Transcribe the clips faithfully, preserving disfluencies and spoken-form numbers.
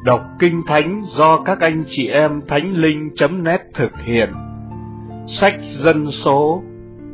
Đọc Kinh Thánh do các anh chị em thánh linh chấm net thực hiện. Sách Dân số.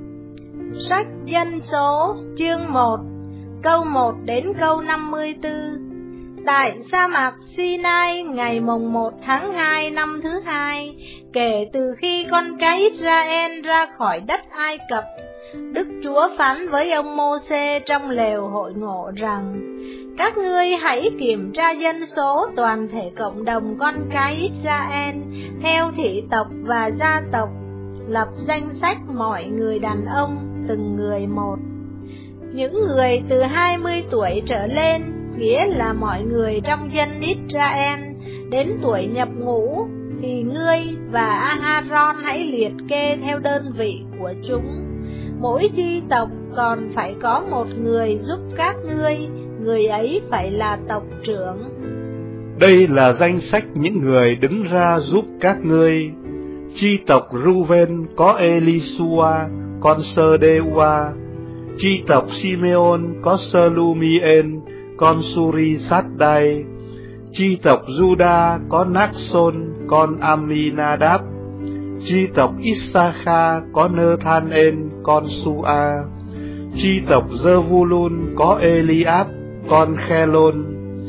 Sách Dân số chương một, câu một đến câu năm mươi tư. Tại sa mạc Sinai ngày mồng một tháng hai năm thứ hai, kể từ khi con cái Israel ra khỏi đất Ai Cập, Đức Chúa phán với ông Mô-sê trong lều hội ngộ rằng: các ngươi hãy kiểm tra dân số toàn thể cộng đồng con cái Israel theo thị tộc và gia tộc, lập danh sách mọi người đàn ông từng người một. Những người từ hai mươi tuổi trở lên, nghĩa là mọi người trong dân Israel đến tuổi nhập ngũ, thì ngươi và A-ha-ron hãy liệt kê theo đơn vị của chúng. Mỗi chi tộc còn phải có một người giúp các ngươi, người ấy phải là tộc trưởng. Đây là danh sách những người đứng ra giúp các ngươi. Chi tộc Ruven có Elisua con Sơ-đê-ua. Chi tộc Simeon có Sơ-lu-mi-ên con Suri-sát-đai. Chi tộc Juda có Nác-sôn con Ami-na-đáp. Chi tộc Issachar có Nơ-than-ên con Su-a. Chi tộc Zơ-vu-lun có Eliab con Khelôn.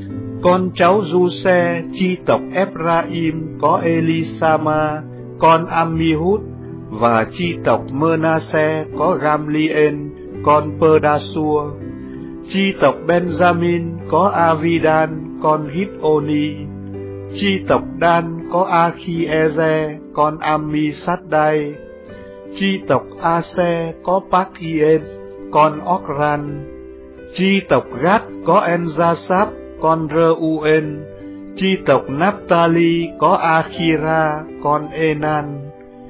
Con cháu Du-xe chi tộc Epra-im có Elisama con Ammi-hút. Và chi tộc Mơ-na-se có Gam-li-ên con Pơ-đa-xua. Chi tộc Benjamin có Avidan con Hít-ô-ni. Chi tộc Dan có A-khi-e-ze con Ammi-sát-đai. Chi tộc A-se có Pác-hi-ên con Óc-ran. Chi tộc Gát có En-gia-sáp con Rơ-u-ên. Chi tộc Náp-ta-li có A-khi-ra con Ê-nan.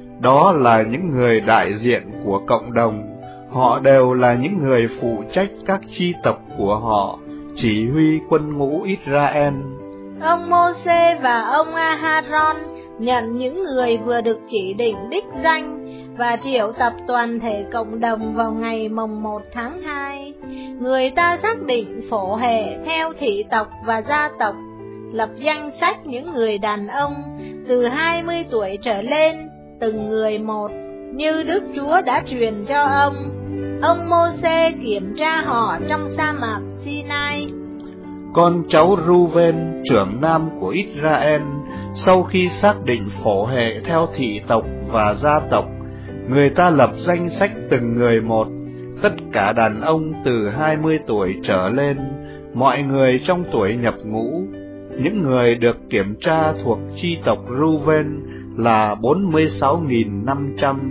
Đó là những người đại diện của cộng đồng. Họ đều là những người phụ trách các chi tộc của họ, chỉ huy quân ngũ Israel. Ông Mô-sê và ông A-ha-ron nhận những người vừa được chỉ định đích danh và triệu tập toàn thể cộng đồng vào ngày mồng một tháng hai. Người ta xác định phổ hệ theo thị tộc và gia tộc, lập danh sách những người đàn ông từ hai mươi tuổi trở lên, từng người một, như Đức Chúa đã truyền cho ông. Ông Mô-sê kiểm tra họ trong sa mạc Sinai. Con cháu Ruven, trưởng nam của Israel, sau khi xác định phổ hệ theo thị tộc và gia tộc, người ta lập danh sách từng người một, tất cả đàn ông từ hai mươi tuổi trở lên, mọi người trong tuổi nhập ngũ. Những người được kiểm tra thuộc chi tộc Ruven là bốn mươi sáu nghìn năm trăm.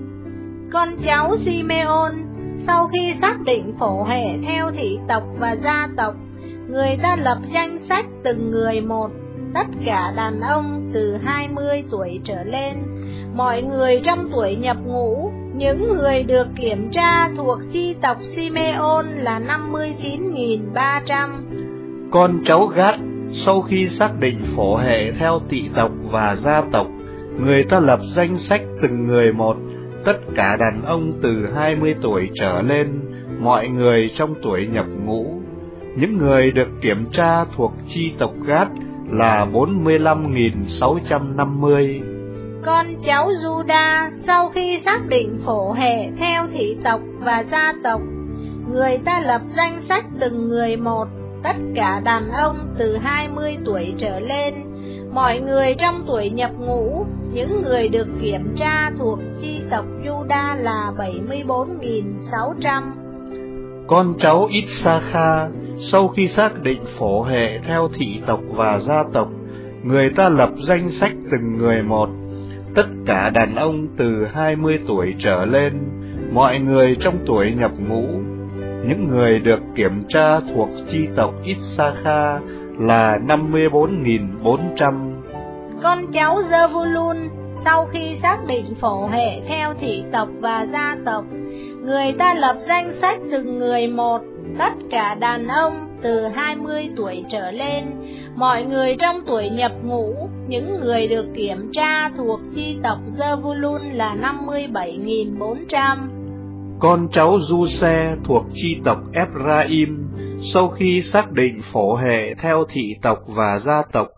Con cháu Simeon, sau khi xác định phổ hệ theo thị tộc và gia tộc, người ta lập danh sách từng người một, tất cả đàn ông từ hai mươi tuổi trở lên, mọi người trong tuổi nhập ngũ. Những người được kiểm tra thuộc chi tộc Simeon là năm mươi chín nghìn ba trăm. Con cháu Gát, sau khi xác định phổ hệ theo thị tộc và gia tộc, người ta lập danh sách từng người một, tất cả đàn ông từ hai mươi tuổi trở lên, mọi người trong tuổi nhập ngũ. Những người được kiểm tra thuộc chi tộc Gát là bốn mươi lăm nghìn sáu trăm năm mươi. Con cháu Juda, sau khi xác định phổ hệ theo thị tộc và gia tộc, người ta lập danh sách từng người một, tất cả đàn ông từ hai mươi tuổi trở lên, mọi người trong tuổi nhập ngũ. Những người được kiểm tra thuộc chi tộc Juda là bảy mươi bốn nghìn sáu trăm. Con cháu Issachar, sau khi xác định phổ hệ theo thị tộc và gia tộc, người ta lập danh sách từng người một, tất cả đàn ông từ hai mươi tuổi trở lên, mọi người trong tuổi nhập ngũ. Những người được kiểm tra thuộc chi tộc Issachar là năm mươi bốn nghìn bốn trăm. Con cháu Zơ-vu-lun, sau khi xác định phổ hệ theo thị tộc và gia tộc, người ta lập danh sách từng người một, tất cả đàn ông từ hai mươi tuổi trở lên, mọi người trong tuổi nhập ngũ. Những người được kiểm tra thuộc chi tộc Zơ-vu-lun là năm mươi bảy nghìn bốn trăm. Con cháu Du-xe thuộc chi tộc Epra-im, sau khi xác định phổ hệ theo thị tộc và gia tộc,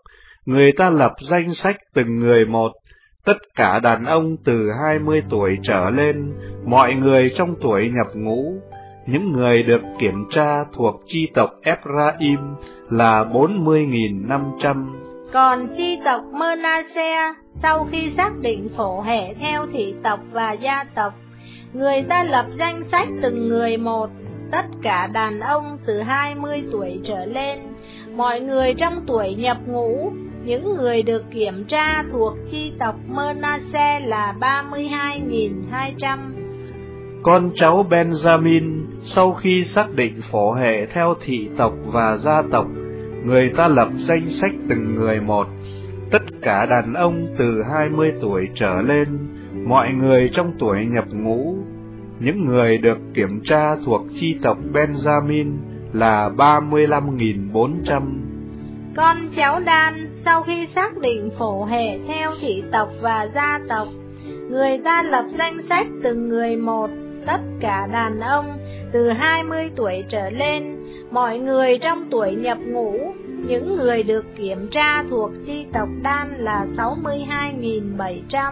người ta lập danh sách từng người một, tất cả đàn ông từ hai mươi tuổi trở lên, mọi người trong tuổi nhập ngũ. Những người được kiểm tra thuộc chi tộc Ephraim là bốn mươi nghìn năm trăm. Còn chi tộc Mơ-na-se, sau khi xác định phổ hệ theo thị tộc và gia tộc, người ta lập danh sách từng người một, tất cả đàn ông từ hai mươi tuổi trở lên, mọi người trong tuổi nhập ngũ. Những người được kiểm tra thuộc chi tộc Mơ-na-se là ba mươi hai nghìn hai trăm. Con cháu Benjamin, sau khi xác định phổ hệ theo thị tộc và gia tộc, người ta lập danh sách từng người một, tất cả đàn ông từ hai mươi tuổi trở lên, mọi người trong tuổi nhập ngũ. Những người được kiểm tra thuộc chi tộc Benjamin là ba mươi lăm nghìn bốn trăm. Con cháu Dan, sau khi xác định phổ hệ theo thị tộc và gia tộc, người ta lập danh sách từng người một, tất cả đàn ông từ hai mươi tuổi trở lên, mọi người trong tuổi nhập ngũ. Những người được kiểm tra thuộc chi tộc Dan là sáu mươi hai nghìn bảy trăm.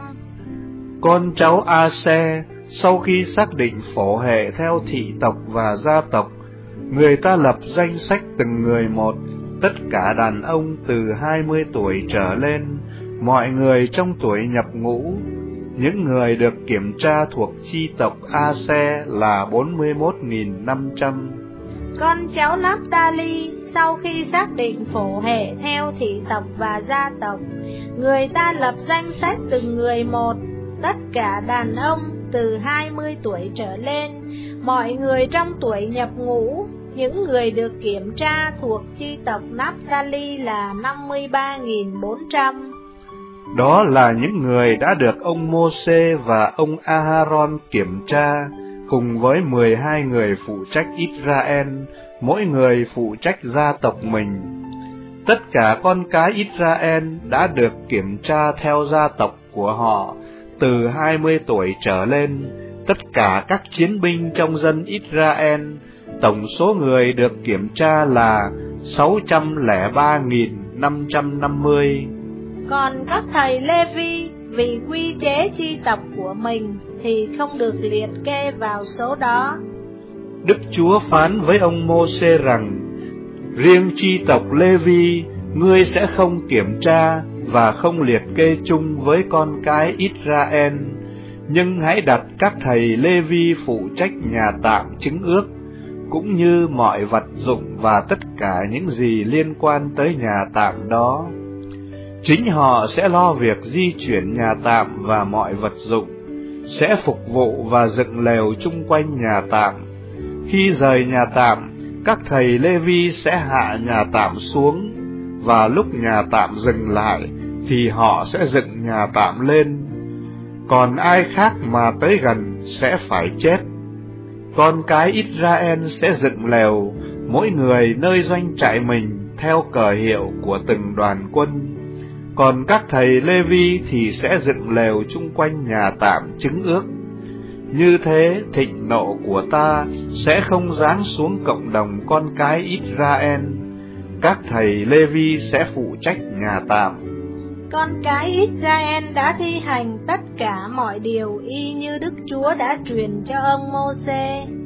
Con cháu A-se, sau khi xác định phổ hệ theo thị tộc và gia tộc, người ta lập danh sách từng người một, tất cả đàn ông từ hai mươi tuổi trở lên, mọi người trong tuổi nhập ngũ. Những người được kiểm tra thuộc chi tộc A-se là bốn mươi mốt nghìn năm trăm. Con cháu Naphtali, sau khi xác định phổ hệ theo thị tộc và gia tộc, người ta lập danh sách từng người một, tất cả đàn ông từ hai mươi tuổi trở lên, mọi người trong tuổi nhập ngũ. Những người được kiểm tra thuộc chi tộc Naphtali là năm mươi ba nghìn bốn trăm. Đó là những người đã được ông Mô-sê và ông A-ha-ron kiểm tra, cùng với mười hai người phụ trách Israel, mỗi người phụ trách gia tộc mình. Tất cả con cái Israel đã được kiểm tra theo gia tộc của họ, từ hai mươi tuổi trở lên, tất cả các chiến binh trong dân Israel. Tổng số người được kiểm tra là sáu trăm lẻ ba nghìn năm trăm năm mươi. Còn các thầy Lê-vi, vì quy chế chi tộc của mình thì không được liệt kê vào số đó. Đức Chúa phán với ông Mô-sê rằng, riêng chi tộc Lê-vi, ngươi sẽ không kiểm tra và không liệt kê chung với con cái Israel, nhưng hãy đặt các thầy Lê-vi phụ trách nhà tạm chứng ước, cũng như mọi vật dụng và tất cả những gì liên quan tới nhà tạm đó. Chính họ sẽ lo việc di chuyển nhà tạm và mọi vật dụng, sẽ phục vụ và dựng lều chung quanh nhà tạm. Khi rời nhà tạm, các thầy Lê-vi sẽ hạ nhà tạm xuống, và lúc nhà tạm dừng lại, thì họ sẽ dựng nhà tạm lên. Còn ai khác mà tới gần sẽ phải chết. Con cái Israel sẽ dựng lều, mỗi người nơi doanh trại mình, theo cờ hiệu của từng đoàn quân. Còn các thầy Lê-vi thì sẽ dựng lều chung quanh nhà tạm chứng ước. Như thế, thịnh nộ của ta sẽ không giáng xuống cộng đồng con cái Israel. Các thầy Lê-vi sẽ phụ trách nhà tạm. Con cái Israel đã thi hành tất cả mọi điều y như Đức Chúa đã truyền cho ông Mô-sê.